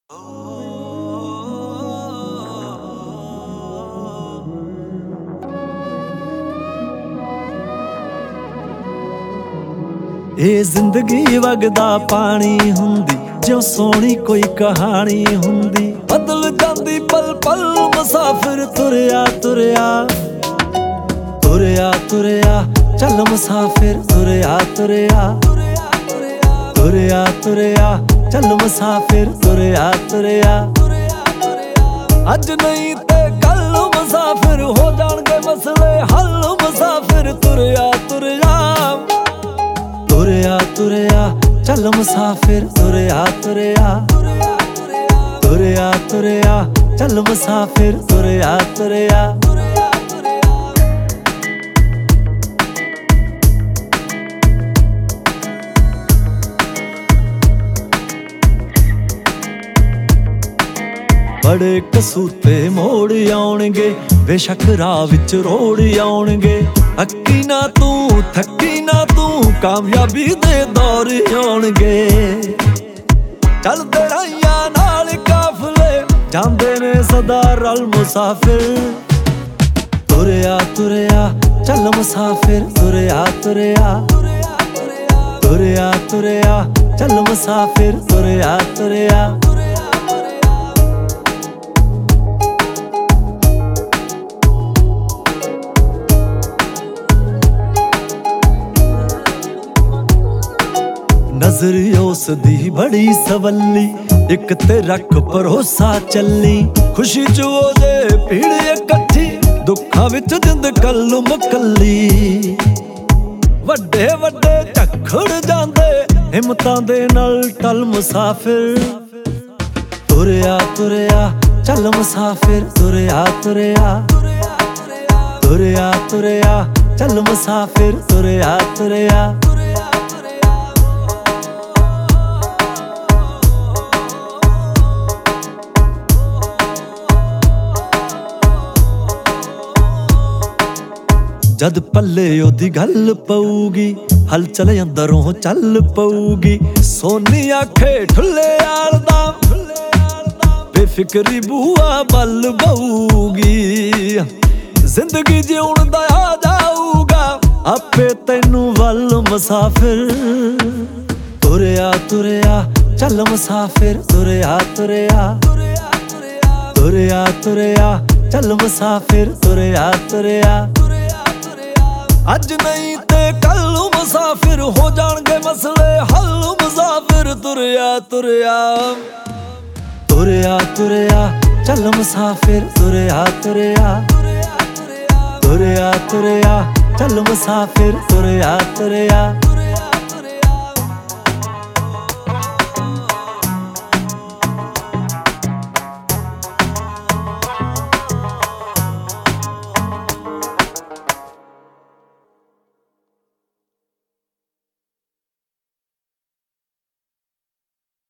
ਇਹ ਜ਼ਿੰਦਗੀ ਵਗਦਾ ਪਾਣੀ ਹੁੰਦੀ, ਜਿਉਂ ਸੋਹਣੀ ਕੋਈ ਕਹਾਣੀ ਹੁੰਦੀ। ਬਦਲ ਜਾਂਦੀ ਪਲ ਪਲ ਮੁਸਾਫਿਰ ਤੁਰਿਆ ਤੁਰਿਆ ਤੁਰਿਆ ਤੁਰਿਆ, ਚੱਲ ਮੁਸਾਫਿਰ ਤੁਰਿਆ ਤੁਰਿਆ ਤੁਰਿਆ ਤੁਰਿਆ, ਚੱਲ ਮੁਸਾਫਿਰ ਤੁਰਿਆ ਤੁਰਿਆ। ਅੱਜ ਨਹੀਂ ਤੇ ਕੱਲ ਮੁਸਾਫਿਰ ਹੋ ਜਾਣਗੇ ਮਸਲੇ ਹੱਲ, ਮੁਸਾਫਿਰ ਤੁਰਿਆ ਤੁਰਿਆ ਤੁਰਿਆ ਤੁਰਿਆ, ਚੱਲ ਮੁਸਾਫਿਰ ਤੁਰਿਆ ਤੁਰਿਆ ਤੁਰਿਆ ਤੁਰਿਆ, ਚੱਲ ਮੁਸਾਫਿਰ ਤੁਰਿਆ ਤੁਰਿਆ। ਬੜੇ ਕਸੂਤੇ ਮੋੜ ਆਉਣਗੇ, ਬੇਸ਼ੱਕ ਰਾਹ ਵਿੱਚ ਰੋੜ ਆਉਣਗੇ। ਅੱਕੀ ਨਾ ਤੂੰ ਥੱਕੀ ਨਾ ਤੂੰ, ਕਾਮਯਾਬੀ ਦੇ ਦੌਰ ਆਉਣਗੇ। ਚੱਲਦੇ ਰਾਹੀਆਂ ਨਾਲ ਕਾਫਲੇ, ਜਾਂਦੇ ਨੇ ਸਦਾ ਰਲ ਮੁਸਾਫਿਰ। ਤੁਰਿਆ ਤੁਰਿਆ, ਚੱਲ ਮੁਸਾਫਿਰ ਤੁਰਿਆ ਤੁਰਿਆ ਤੁਰਿਆ ਤੁਰਿਆ, ਚੱਲ ਮੁਸਾਫਿਰ ਤੁਰਿਆ ਤੁਰਿਆ। ਨਜ਼ਰ ਉਸ ਦੀ ਬੜੀ ਸਵੱਲੀ, ਇੱਕ ਤੇ ਰੱਖ ਭਰੋਸਾ ਚੱਲੀ। ਖੁਸ਼ੀ ਚ ਉਹਦੇ ਭੀੜ ਇਕੱਠੀ, ਦੁੱਖਾਂ ਵਿੱਚ ਜਿੰਦ ਕੱਲੂ ਮੁਕੱਲੀ। ਵੱਡੇ ਵੱਡੇ ਝੱਖੜ ਜਾਂਦੇ, ਹਿੰਮਤਾਂ ਦੇ ਨਾਲ ਟਲ ਮੁਸਾਫਿਰ। ਤੁਰਿਆ ਤੁਰਿਆ, ਚੱਲ ਮੁਸਾਫਿਰ ਤੁਰਿਆ ਤੁਰਿਆ ਤੁਰਿਆ ਤੁਰਿਆ, ਚੱਲ ਮੁਸਾਫਿਰ ਤੁਰਿਆ ਤੁਰਿਆ। ਜਦ ਪੱਲੇ ਉਹਦੀ ਗੱਲ ਪਊਗੀ, ਹਲਚਲ ਅੰਦਰੋਂ ਚੱਲ ਪਊਗੀ। ਸੋਨੀ ਆਖੇ ਠੁੱਲੇ ਆਲ ਦਾ, ਬੇਫਿਕਰੀ ਬੂਆ ਬੱਲ ਬਊਗੀ। ਜ਼ਿੰਦਗੀ ਜਿਉਣ ਦਾ ਆ ਜਾਊਗਾ ਆਪੇ ਤੈਨੂੰ ਵੱਲ ਮੁਸਾਫਿਰ। ਤੁਰਿਆ ਤੁਰਿਆ, ਚੱਲ ਮੁਸਾਫਿਰ ਤੁਰਿਆ ਤੁਰਿਆ ਤੁਰਿਆ ਤੁਰਿਆ, ਚੱਲ ਮੁਸਾਫਿਰ ਤੁਰਿਆ ਤੁਰਿਆ। ਅੱਜ ਨਹੀਂ ਤੇ ਕੱਲ ਮੁਸਾਫਿਰ ਹੋ ਜਾਣਗੇ ਮਸਲੇ ਹੱਲ, ਮੁਸਾਫਿਰ ਤੁਰਿਆ ਤੁਰਿਆ ਤੁਰਿਆ ਤੁਰਿਆ, ਚੱਲ ਮੁਸਾਫਿਰ ਤੁਰਿਆ ਤੁਰਿਆ ਤੁਰਿਆ ਤੁਰਿਆ, ਚੱਲ ਮੁਸਾਫਿਰ ਤੁਰਿਆ ਤੁਰਿਆ।